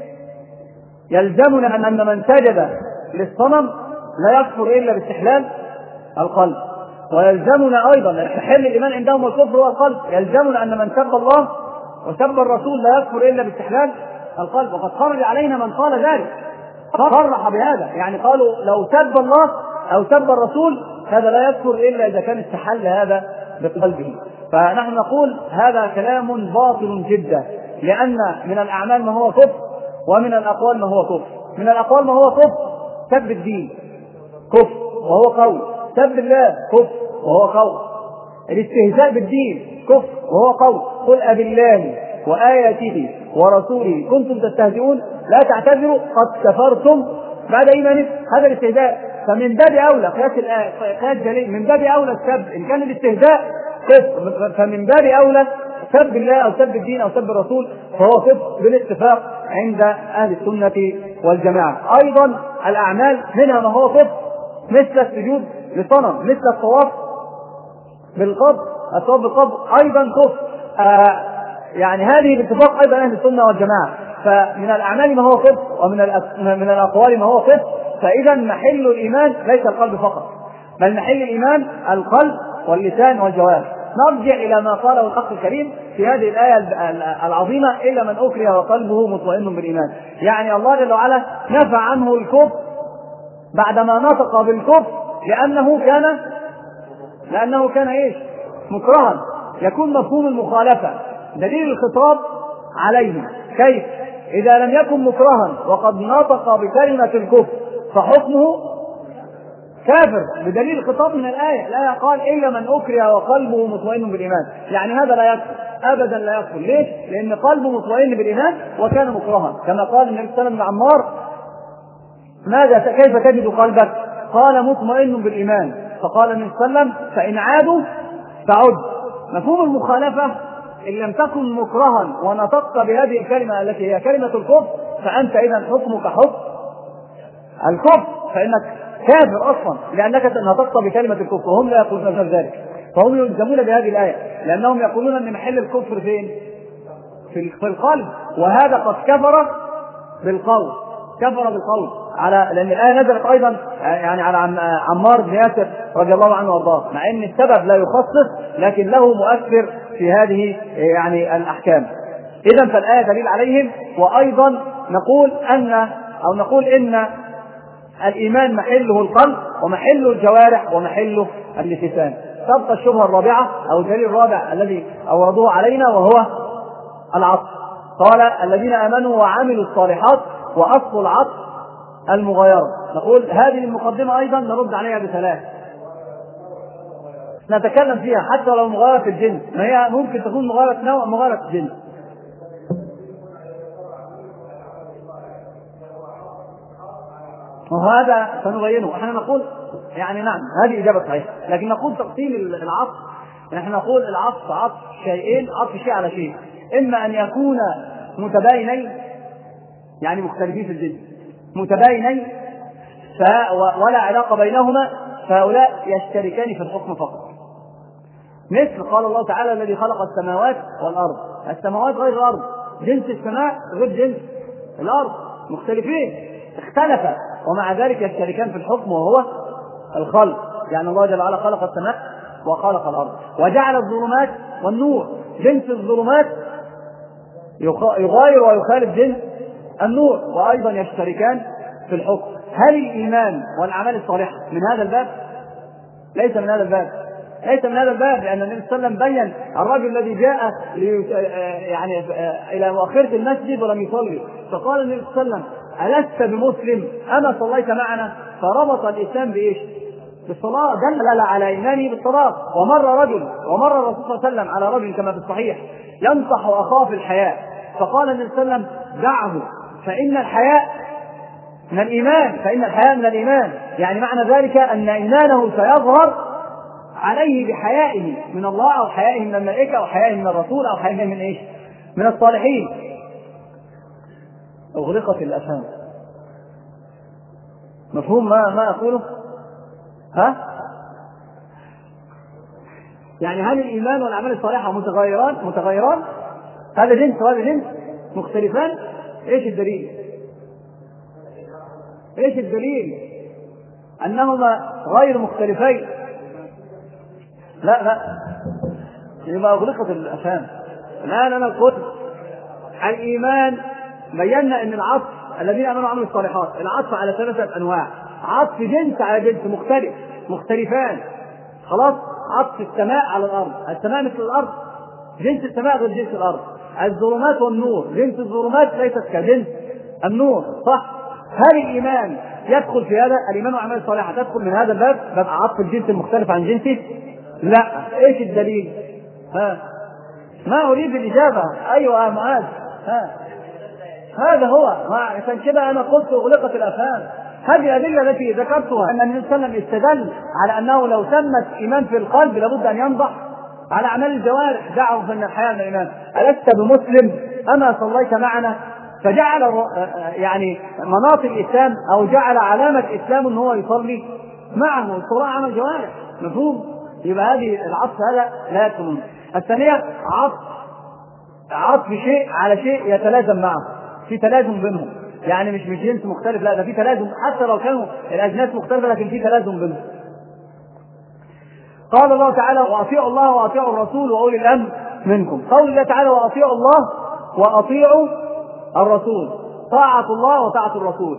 يلزمنا أن من سجد للصنم لا يكفر إلا باستحلال القلب، ويلزمنا أيضا محل الإيمان عندهم الكفر والقلب، يلزمنا أن من سب الله وسب الرسول لا يكفر إلا باستحلال القلب. وقد خرج علينا من قال ذلك، صرح بهذا، يعني قالوا لو سب الله أو سب الرسول هذا لا يكفر إلا إذا كان استحل هذا بقلبه. فنحن نقول هذا كلام باطل جدا، لأن من الأعمال ما هو كفر ومن الأقوال ما هو كفر. من الأقوال ما هو كفر، سب الدين كفر وهو قول، سب الله كفر وهو قول، الاستهزاء بالدين كفر وهو قول. قل أبالله وآياته ورسوله كنتم تستهزئون لا تعتذروا قد كفرتم بعد إيمانكم. هذا الاستهزاء، فمن باب أولى قياس جليل، من باب أولى السب إن كان الاستهزاء كفر، فمن باب أولى سب الله أو سب الدين أو سب الرسول فهو كفر بالاتفاق عند أهل السنة والجماعة. أيضا الأعمال منها ما هو كفر، مثل السجود لصنم، مثل الطواف بالقبر، الطواف بالقبر أيضا كفر. يعني هذه باتفاق أيضا أهل السنة والجماعة. فمن الأعمال ما هو كفر ومن الأقوال ما هو كفر. فإذا محل الإيمان ليس القلب فقط، بل محل الإيمان القلب واللسان والجوارح. نرجع إلى ما قاله الأخ الكريم في هذه الآية العظيمة إلا من أكره وقلبه مطمئن بالإيمان، يعني الله جل وعلا نفى عنه الكفر بعدما نطق بالكفر لأنه كان إيش؟ مكرها. يكون مفهوم المخالفة دليل الخطاب عليه. كيف؟ إذا لم يكن مكرها وقد نطق بكلمة الكفر فحكمه كافر بدليل الخطاب من الآية. الآية قال إلا من أكره وقلبه مطمئن بالإيمان، يعني هذا لا يكفر أبدا، لا يكفر. ليش؟ لأن قلبه مطمئن بالإيمان وكان مكرها، كما قال النبي صلى الله عليه وسلم لعمار كيف تجد قلبك؟ قال مطمئن بالإيمان. فقال النبي صلى الله عليه وسلم فإن عادوا فعد، مفهوم المخالفة إن لم تكن مكرها ونطقت بهذه الكلمة التي هي كلمة الكفر فأنت إذا حكمك حكم الكفر، فإنك كافر أصلا لأنك نطقت بكلمة الكفر، وهم لا يقولون ذلك، فهم يلزمون بهذه الآية لأنهم يقولون أن محل الكفر فين؟ في القلب، وهذا قد كفر بالقول، كفر بالقول على، لأن الآية نزلت أيضا يعني على عمار بن ياسر رضي الله عنه وارضاه، مع أن السبب لا يخصص لكن له مؤثر في هذه يعني الأحكام. إذن فالآية دليل عليهم. وأيضا نقول إن الإيمان محله القلب ومحله الجوارح ومحله اللسان. تبقى الشبهة الرابعة أو الدليل الرابع الذي أوردوه علينا وهو العطف. قال الذين آمنوا وعملوا الصالحات، وأصل العطف المغايرة. نقول هذه المقدمة أيضا نرد عليها بثلاث نتكلم فيها، حتى لو مغايرة الجنس، ما هي ممكن تكون مغايرة نوع مغايرة الجنس. وهذا سنبينه. احنا نقول يعني نعم هذه إجابة صحيحة، لكن نقول تقسيم العطف، نحن نقول العطف عطف شيئين، عطف شيء على شيء، إما أن يكون متباينين يعني مختلفين في الجنس، متباينين ولا علاقة بينهما، فهؤلاء يشتركان في الحكم فقط. مثل قال الله تعالى الذي خلق السماوات والأرض، السماوات غير الأرض، جنس السماء غير جنس الأرض، مختلفين، اختلفا ومع ذلك يشتركان في الحكم وهو الخلق. يعني الله جل وعلا خلق السماء وخلق الأرض وجعل الظلمات والنور، جنس الظلمات يغاير ويخالف جنس النور، وأيضا يشتركان في الحكم. هل الإيمان والأعمال الصالحة من هذا الباب؟ ليس من هذا الباب، ليس من هذا الباب، لأن النبي صلى الله عليه وسلم بين الرجل الذي جاء يعني إلى مؤخرة المسجد ولم يصلي، فقال النبي صلى الله عليه وسلم ألست بمسلم أما صليت معنا؟ فربط الإسلام بإيش؟ بالصلاة، دل على إيمانه بالصلاة. ومر الرسول صلى الله عليه وسلم على رجل كما في الصحيح ينصح أخاه في الحياء، فقال النبي صلى الله عليه وسلم دعه فإن الحياء من الإيمان، فإن الحياء من الإيمان، يعني معنى ذلك أن إيمانه سيظهر عليه بحيائه من الله أو حيائه من الملائكة أو حيائه من الرسول أو حيائه من إيش؟ من الصالحين. أغلقت الأفهام. مفهوم ما أقوله؟ ها؟ يعني هل الإيمان والأعمال الصالحة متغيران؟ هذا جنس وهذا جنس مختلفان؟ إيش الدليل؟ إيش الدليل أنهما غير مختلفين؟ لا يبقى أغلقت الأفهام. الآن أنا قلت الإيمان بينا أن العطف الذين آمنوا وعملوا الصالحات، العطف على ثلاثة أنواع، عطف جنس على جنس مختلفان. خلاص، عطف السماء على الأرض، السماء مثل الأرض، جنس السماء غير جنس الأرض. الظلمات والنور، جنس الظلمات ليست كجنس النور، صح؟ هل الإيمان يدخل في هذا؟ الإيمان وأعمال الصالحة تدخل من هذا الباب، باب عطف الجنس المختلف عن جنسه؟ لا. إيش الدليل؟ ما أريد الإجابة. أيوة معاذ، هذا هو. عشان كده أنا قلت أغلقت الأفهام. هذه الأدلة التي ذكرتها أن النبي صلى الله عليه وسلم استدل على أنه لو تمت إيمان في القلب لابد أن ينضح على أعمال الجوارح، دعوا فإن الحياة من الإيمان. ألست بمسلم أما صليت معنا؟ فجعل يعني مناط الإسلام أو جعل علامة إسلام أنه هو يصلي معه، الصلاة عمل جوارح. مفهوم؟ يبقى هذه العطف هذا لا يكون. الثانية عطف شيء على شيء يتلازم معه، في تلازم بينهم، يعني مش جنس مختلف، لا ده في تلازم، حتى لو كانوا الأجناس مختلفة لكن في تلازم بينهم. قال الله تعالى وأطيعوا الله وأطيعوا الرسول وأولي الأمر منكم. قول الله تعالى وأطيعوا الله وأطيعوا الرسول، طاعة الله وطاعة الرسول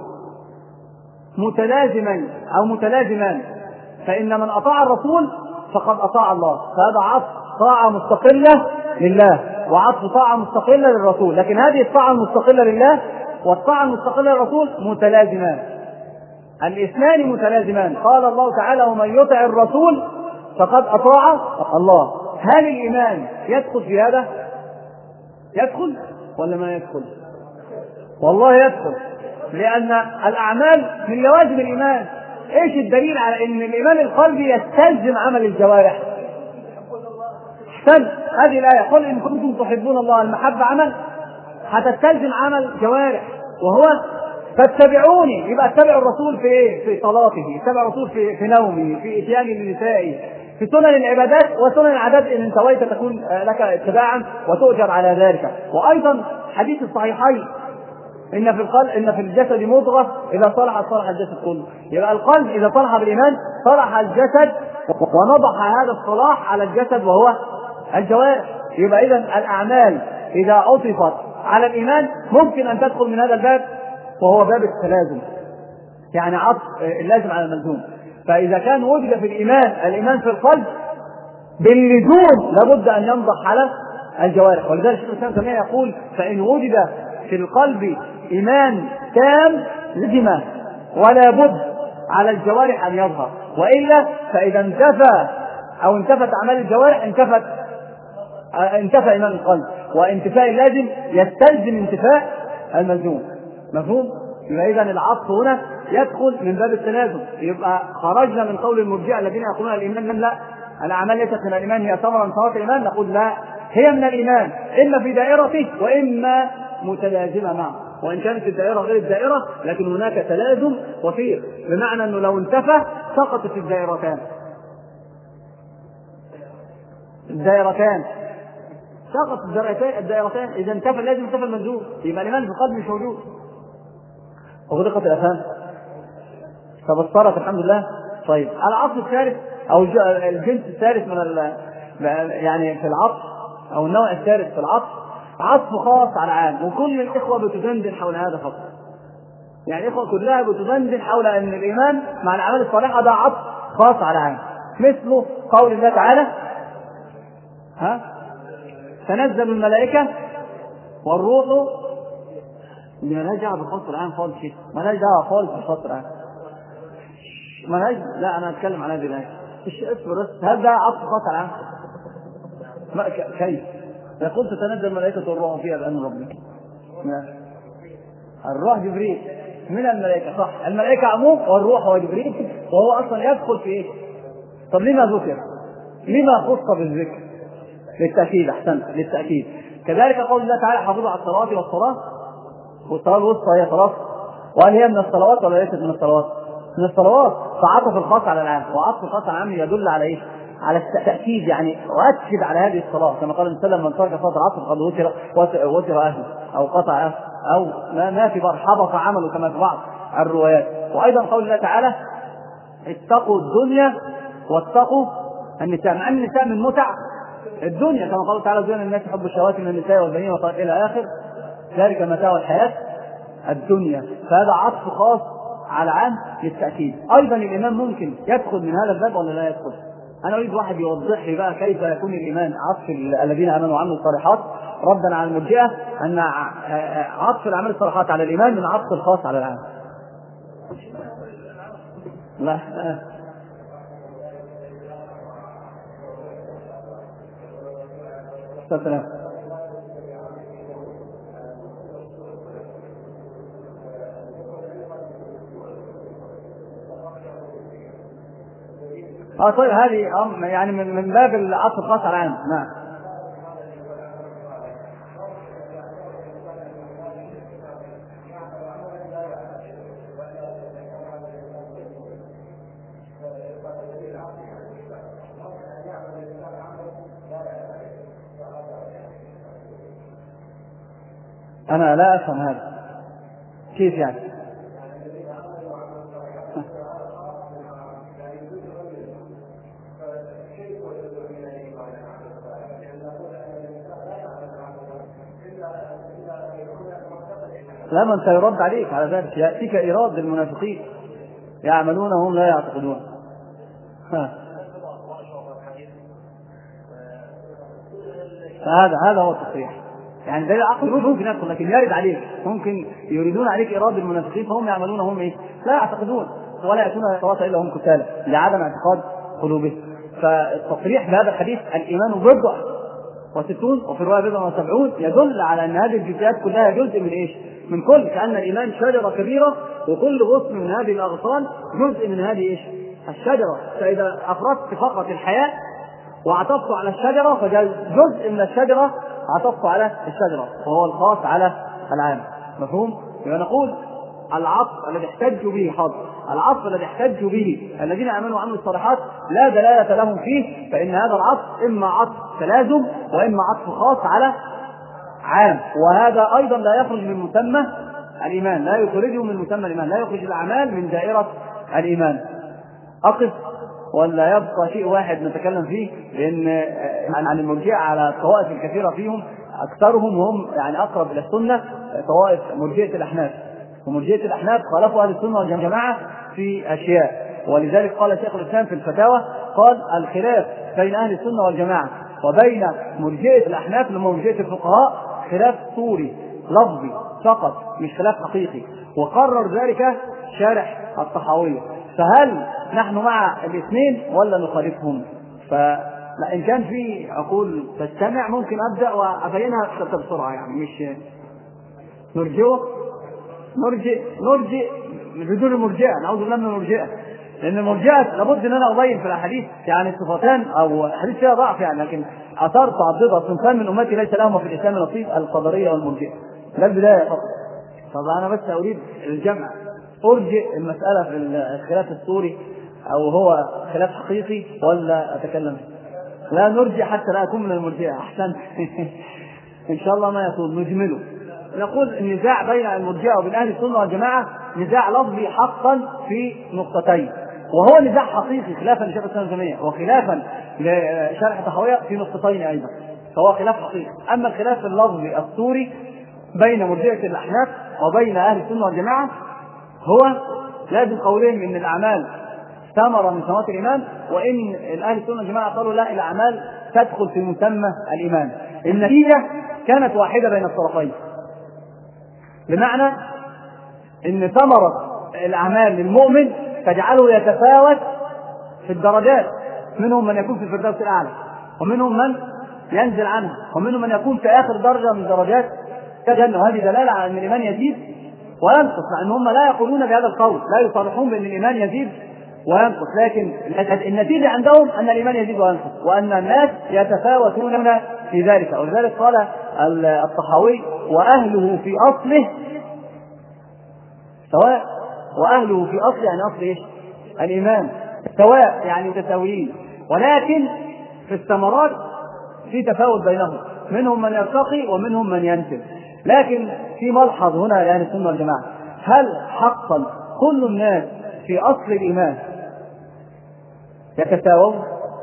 متلازمان، فإن من أطاع الرسول فقد أطاع الله، فهذا عطف طاعة مستقلة لله وعطف طاعة مستقلة للرسول، لكن هذه الطاعة المستقلة لله والطاعة المستقلة للرسول متلازمان، الاثنان متلازمان. قال الله تعالى ومن يطع الرسول فقد أطاع الله. هل الإيمان يدخل في هذا؟ يدخل ولا ما يدخل؟ والله يدخل، لأن الأعمال من لوازم الإيمان. إيش الدليل على أن الإيمان القلبي يستلزم عمل الجوارح؟ هذه الآية قل إن كنتم تحبون الله، المحبة عمل، هتستلزم عمل جوارح وهو فاتبعوني. يبقى اتبع الرسول في ايه؟ في صلاته، اتبع الرسول في نومه، في اتيان لنسائه، في سنن العبادات وسنن العادات ان انتويت تكون لك اتباعا وتؤجر على ذلك. وايضا حديث الصحيحين ان في الجسد مضغة اذا صلحت صلح الجسد كله. يبقى القلب اذا صلح بالايمان صلح الجسد، ونضح هذا الصلاح على الجسد وهو الجوارح. يبقى اذا الاعمال اذا عطفت على الايمان ممكن ان تدخل من هذا الباب، وهو باب التلازم، يعني عطف اللازم على الملزوم. فاذا كان وجد في الايمان في القلب باللزوم لابد ان ينضح على الجوارح. ولذلك الشيخ الاسلام تيمية يقول فان وجد في القلب ايمان تام لزم ولا بد على الجوارح ان يظهر، والا فاذا انتفت اعمال الجوارح انتفى ايمان القلب، وانتفاء اللازم يستلزم انتفاء الملزوم. مفهوم؟ يبقى اذا العطف هنا يدخل من باب التلازم. يبقى خرجنا من قول المرجئه الذين يقولون الايمان لا، الاعمال ليست من الايمان، هي ثمره من ثمرات الايمان. نقول لا، هي من الايمان اما في دائرته واما متلازمه معه. وان كانت الدائره غير الدائره لكن هناك تلازم وفير، بمعنى انه لو انتفى سقطت الدائرتان سقط الدائرتان. اذا انتفى لازم انتفى الملزوم، يبقى الايمان في القلب مش موجود. وبدقة الافهام تبصرت الحمد لله. طيب العطف الثالث او الجنس الثالث يعني في العطف او النوع الثالث في العطف عطف خاص على عام. وكل الاخوه بتدندن حول هذا فقط، يعني الاخوه كلها بتدندن حول ان الايمان مع الاعمال الصالحه ده عطف خاص على عام، مثل قول الله تعالى تنزل الملائكه والروح. مالهاش دعوه بالخاص العام خالص، مالهاش دعوه خالص بالخاص العام، لا انا اتكلم عن هذه الايه. هل ده عطف خاص على العام؟ كيف؟ قلت تنزل الملائكه والروح فيها بامر ربك. الروح جبريل من الملائكه، صح، الملائكه عموم والروح هو جبريل، وهو اصلا يدخل في ايه؟ طب لما ذكر؟ لما خص بالذكر؟ للتاكيد. احسنت، للتاكيد. كذلك قول الله تعالى حافظوا على الصلوات والصلاه الوسطى هي صلاه، وهل هي من الصلوات ولا ليست من الصلوات؟ من الصلوات. فعطف الخاص على العام، وعطف الخاص على العام يدل على ايه؟ على التاكيد، يعني واكد على هذه الصلاه كما قال النبي صلى الله عليه وسلم من ترك صلاه العصر قد وتر اهله او قطع اهله او ما في حبط عمله كما في بعض الروايات. وايضا قول الله تعالى اتقوا الدنيا واتقوا النساء، مع ان النساء من متع الدنيا كما قال تعالى زين الناس حب الشهوات من النساء والبنين الى اخر ذلك متاع الحياه الدنيا. فهذا عطف خاص على عام للتأكيد. أيضا الإيمان ممكن يدخل من هذا الباب ولا لا يدخل؟ أنا أريد واحد يوضح لي بقى كيف يكون الإيمان عطف الذين آمنوا وعملوا الصالحات ردا على المرجئة أن عطف الأعمال الصالحات على الإيمان من عطف الخاص على العام. لا سلام. طيب هذه يعني من باب العطف الخاص على العام. نعم. أنا لا أفهم هذا كيف يعني؟ لا، ما أنت يرد عليك على ذلك، يأتيك إيراد المنافقين يعملون وهم لا يعتقدون. هذا هو التصريح. يعني ده العقل ممكن يدخل، لكن يرد عليك، ممكن يريدون عليك إيراد المنافقين فهم يعملون وهم إيه؟ لا يعتقدون ولا يأتون الصلاة إلا هم كسالى لعدم اعتقاد قلوبهم. فالتصريح بهذا الحديث الإيمان بضع وستون وفي الرواية بضع وسبعون يدل على أن هذه الجزئيات كلها جزء من إيش؟ من كل، كأن الإيمان شجرة كبيرة وكل غصن من هذه الأغصان جزء من هذه إيش؟ الشجرة. فإذا أفردت فقط الحياة وعطفت على الشجرة فجزء من الشجرة عطفت على الشجرة وهو الخاص على العام. مفهوم؟ يبقى نقول العطف الذي احتجوا به العطف الذي احتجوا به الذين امنوا وعملوا الصالحات لا دلالة لهم فيه، فإن هذا العطف إما عطف تلازم وإما عطف خاص على عام، وهذا أيضا لا يخرج من مسمى الإيمان، لا يخرجه من مسمى الإيمان، لا يخرج الأعمال من دائرة الإيمان. أقف ولا يبقى شيء واحد نتكلم فيه؟ لأن عن المرجئة على الطوائف الكثيرة فيهم أكثرهم وهم يعني أقرب إلى السنة طوائف مرجئة الأحناف، ومرجئة الأحناف خالفوا أهل السنة والجماعة في أشياء، ولذلك قال شيخ الإسلام في الفتاوى قال الخلاف بين أهل السنة والجماعة وبين مرجئة الأحناف اللي هم مرجئة الفقهاء خلاف صوري لفظي فقط مش خلاف حقيقي، وقرر ذلك شارح الطحاوية. فهل نحن مع الاثنين ولا نخالفهم؟ فلا إن كان في عقول تستمع ممكن أبدأ وأبينها بسرعة، يعني مش نرجئ بدون المرجئة، نعوذ بالله من المرجئة، لأن المرجئة لابد أن أنا أبين في الأحاديث يعني الصفتان أو حديث فيها ضعف يعني، لكن آثار تعضدها صنفان من أمتي ليس لهم في الإسلام نصيب، القدرية والمرجئة. ده البداية فقط. طب أنا بس أريد الجمع، أرجئ المسألة في الخلاف السوري أو هو خلاف حقيقي ولا أتكلم؟ لا نرجع حتى لا أكون من المرجئة أحسن. إن شاء الله ما يطول نجمله. نقول النزاع بين المرجئة وبين أهل السنة والجماعة نزاع لفظي حقا في نقطتين، وهو نزاع حقيقي خلافا لشيخ الإسلام ابن تيمية وخلافا لشارح الطحاوية في نقطتين أيضا، فهو خلاف حقيقي. أما الخلاف اللفظي السوري بين مرجئة الأحناف وبين أهل السنة والجماعة هو لازم قولين إن الأعمال ثمرة من ثمرات الإيمان، وإن أهل السنة والجماعة قالوا لا، الأعمال تدخل في مسمى الإيمان. النتيجة كانت واحدة بين الطرفين، بمعنى إن ثمرة الأعمال للمؤمن تجعله يتفاوت في الدرجات، منهم من يكون في الفردوس الأعلى ومنهم من ينزل عنها ومنهم من يكون في آخر درجة من درجات الجنة. وهذه دلالة على أن الإيمان يزيد وينقص، مع أن هم لا يقولون بهذا القول، لا يصرحون بأن الإيمان يزيد وينقص، لكن النتيجة عندهم أن الإيمان يزيد وينقص وأن الناس يتفاوتون في ذلك. ولذلك قال الطحاوي وأهله في أصله سواء، وأهله في أصله يعني أصل إيش؟ الإيمان سواء يعني متساويين، ولكن في الثمرات في تفاوت بينهم، منهم من يرتقي ومنهم من ينزل. لكن في ملحظ هنا لأهل السنة والجماعة، هل حقا كل الناس في أصل الإيمان يتساوون؟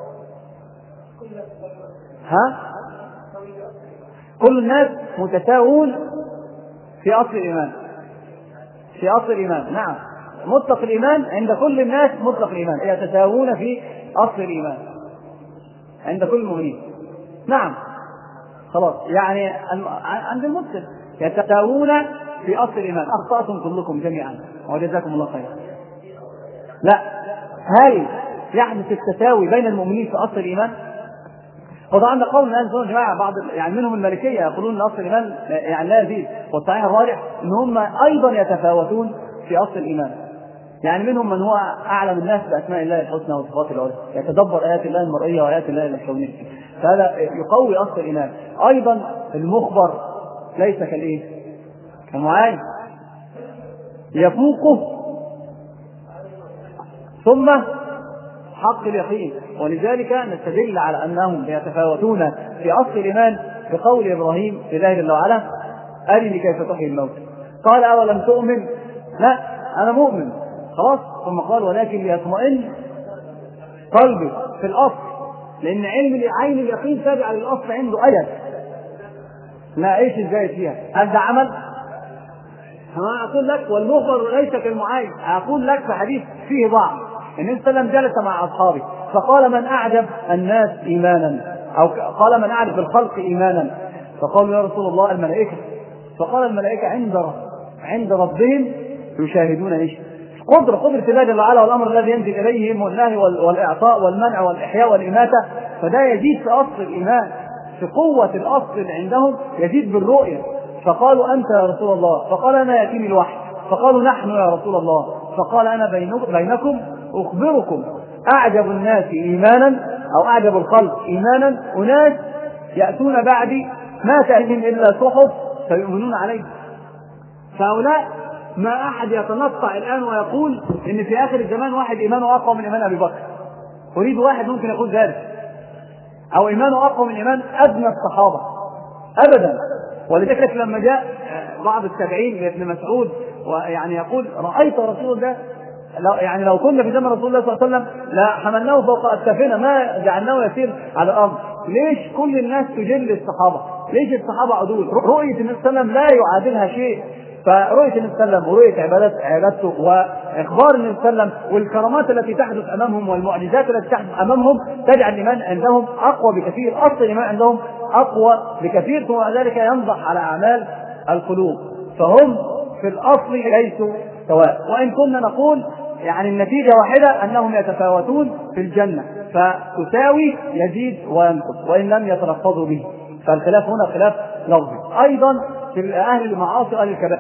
كل الناس متساوون في أصل الإيمان، في أصل الإيمان، نعم، مطلق الإيمان عند كل الناس، مطلق الإيمان يتساوون في أصل الإيمان عند كل المؤمنين، نعم، خلاص، يعني عند المسلم يتساوون في أصل الإيمان. أخطأتم كلكم جميعا وجزاكم الله خيرا. لا، هل يحدث التساوي بين المؤمنين في أصل الإيمان؟ وطبعا ده قول الناس دول جماعة بعض يعني منهم المالكية يقولون ان أصل الإيمان يعني لا يزيد، والصحيح الراجح ان هم أيضا يتفاوتون في أصل الإيمان، يعني منهم من هو أعلم الناس بأسماء الله الحسنى وصفاته العلى، يتدبر آيات الله المرئية وآيات الله الكونية، فهذا يقوي أصل الإيمان. أيضا المخبر ليس كالإيه؟ كالمعاين، يفوقه ثم حق اليقين. ولذلك نستدل على أنهم يتفاوتون في أصل الإيمان بقول إبراهيم لله جل وعلا أرني كيف تحيي الموت، قال أولم تؤمن؟ لا أنا مؤمن خلاص، ثم قال ولكن ليطمئن قلبي في الأصل، لأن عين اليقين تابع للأصل عنده أجل، لا إيش الزايد فيها؟ هل ده عمل؟ أنا أقول لك والمخبر ليس كالمعاين. أقول لك في حديث فيه ضعف إن النبي صلى الله عليه وسلم جلس مع أصحابه فقال من أعجب الناس إيمانا، أو قال من أعجب الخلق إيمانا، فقالوا يا رسول الله الملائكة، فقال الملائكة عند ربهم يشاهدون إيش؟ قدرة الله جل وعلا والأمر الذي ينزل إليهم والنهي والإعطاء والمنع والإحياء والإماتة، فده يزيد في أصل الإيمان، في قوة الأصل اللي عندهم يزيد بالرؤية. فقالوا أنت يا رسول الله، فقال أنا يأتيني الوحي، فقالوا نحن يا رسول الله، فقال أنا بينكم أخبركم أعجب الناس إيمانا أو أعجب الخلق إيمانا أناس يأتون بعدي ما تأتيهم إلا صحف فيؤمنون عليه. فهؤلاء ما أحد يتنطع الآن ويقول إن في آخر الزمان واحد إيمانه أقوى من إيمان أبي بكر. أريد واحد ممكن يقول ذلك، أو إيمانه أقوى من إيمان أدنى الصحابة أبدا. ولذلك لما جاء بعض التابعين لابن مسعود ويعني يقول رأيت رسول الله، يعني لو كنا في زمن رسول الله صلى الله عليه وسلم لا حملناه فوق أكتافنا ما جعلناه يسير على الأرض. ليش كل الناس تجل الصحابة؟ ليش الصحابة عدول؟ رؤية النبي صلى الله عليه وسلم لا يعادلها شيء. فرؤية النبي صلى الله عليه وسلم ورؤية عبادته وإخبار النبي صلى الله عليه وسلم والكرامات التي تحدث أمامهم والمعجزات التي تحدث أمامهم تجعل الإيمان عندهم أقوى بكثير. أصل الإيمان عندهم أقوى بكثير، ثم ذلك ينضح على أعمال القلوب. فهم في الأصل ليسوا سواء، وإن كنا نقول يعني النتيجة واحدة أنهم يتفاوتون في الجنة، فتساوي يزيد وينقص وإن لم يتلفظوا به. فالخلاف هنا خلاف لفظي. أيضا في أهل المعاصي وأهل الكبائر،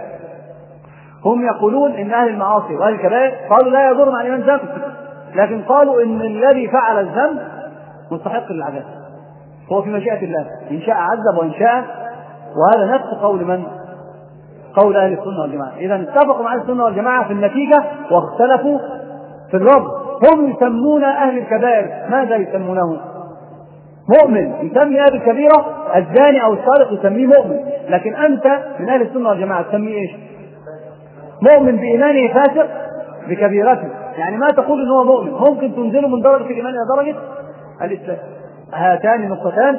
هم يقولون إن أهل المعاصي وأهل الكبائر قالوا لا يضر مع الإيمان ذنب، لكن قالوا إن الذي فعل الذنب مستحق للعذاب، هو في مشيئة الله إن شاء عذب وإن شاء. وهذا نفس قول من؟ قول أهل السنة والجماعة. إذا اتفقوا مع أهل السنة والجماعة في النتيجة واختلفوا في الرب. هم يسمون أهل الكبائر ماذا يسمونه؟ مؤمن. يسمي هذه الكبيرة الزاني أو السارق يسميه مؤمن، لكن أنت من أهل السنة والجماعة تسميه إيش؟ مؤمن بإيمانه فاسق بكبيرته. يعني ما تقول إن هو مؤمن، ممكن تنزله من درجة الإيمان إلى درجة الإسلام. هاتان نقطتان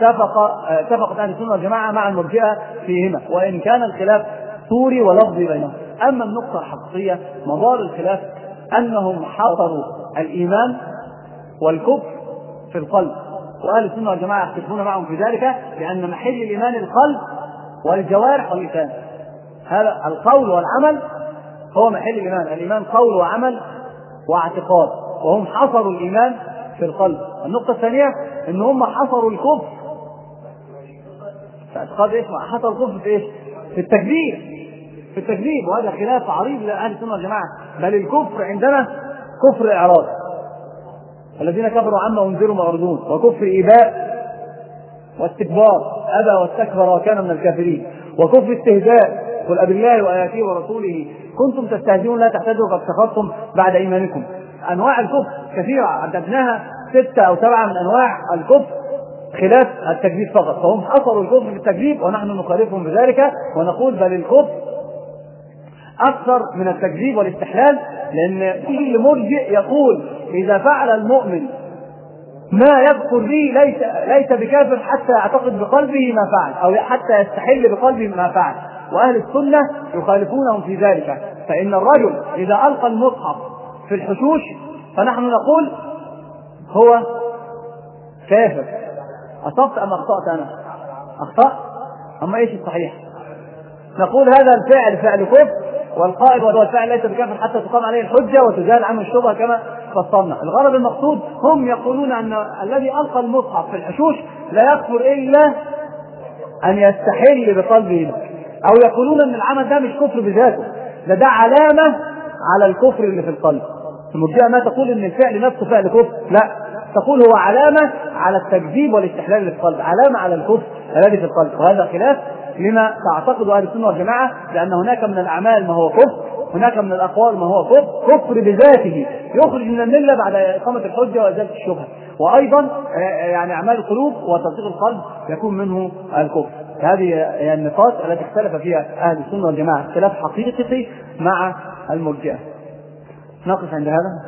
اتفقت أهل السنة والجماعة مع المرجئة فيهما، وإن كان الخلاف صوري ولفظي بينهم. أما النقطة الحقيقية مدار الخلاف أنهم حصروا الإيمان والكفر في القلب، وأهل السنة والجماعة يختلفون معهم في ذلك، لأن محل الإيمان القلب والجوارح واللسان. هذا القول والعمل هو محل الإيمان. الإيمان قول وعمل واعتقاد، وهم حصروا الإيمان في القلب. النقطة الثانية إن هم حصروا الكفر في اعتقاد إيش؟ حصروا الكفر في إيش؟ في التكذيب. في التكذيب، وهذا خلاف عريض لأهل السنة والجماعة. بل الكفر عندنا كفر إعراض، الذين كفروا عما أنذروا معرضون، وكفر إيباء واستكبار، أبى واستكبر وكان من الكافرين، وكفر استهزاء، قل أبالله وآياته ورسوله كنتم تستهزئون لا تعتذروا قد كفرتم بعد إيمانكم. أنواع الكفر كثيرة عددناها 6 أو 7 من أنواع الكفر خلاف التكذيب فقط. فهم حصروا الكفر في التكذيب ونحن نخالفهم بذلك ونقول بل الكفر أكثر من التكذيب والاستحلال، لأن كل مرجئ يقول إذا فعل المؤمن ما يكفر به ليس بكافر حتى يعتقد بقلبه ما فعل أو حتى يستحل بقلبه ما فعل. وأهل السنة يخالفونهم في ذلك، فإن الرجل إذا ألقى المصحف في الحشوش فنحن نقول هو كافر. أصبت أم أخطأت؟ أنا أخطأت. أما إيش الصحيح؟ نقول هذا الفعل فعل كفر، والقائد وهو الفعل ليس بكافر حتى تقام عليه الحجة وتزال عنه الشبهة كما فصلنا. الغرض المقصود هم يقولون أن الذي ألقى المصحف في الحشوش لا يكفر إلا أن يستحل بقلبه، أو يقولون أن العمل ده مش كفر بذاته، ده علامة على الكفر اللي في القلب. المرجئة ما تقول أن الفعل نفسه فعل كفر، لا، تقول هو علامة على التكذيب والاستحلال اللي في القلب، علامة على الكفر الذي في القلب. وهذا خلاف لما تعتقد أهل السنة والجماعة، لأن هناك من الأعمال ما هو كفر، هناك من الأقوال ما هو كفر بذاته يخرج من الملة بعد إقامة الحجة وإزالة الشبهة، وأيضا يعني أعمال القلوب وتصديق القلب يكون منه الكفر. هذه هي النقاط التي اختلف فيها أهل السنة والجماعة اختلاف حقيقي مع المرجئة. نقف عند هذا.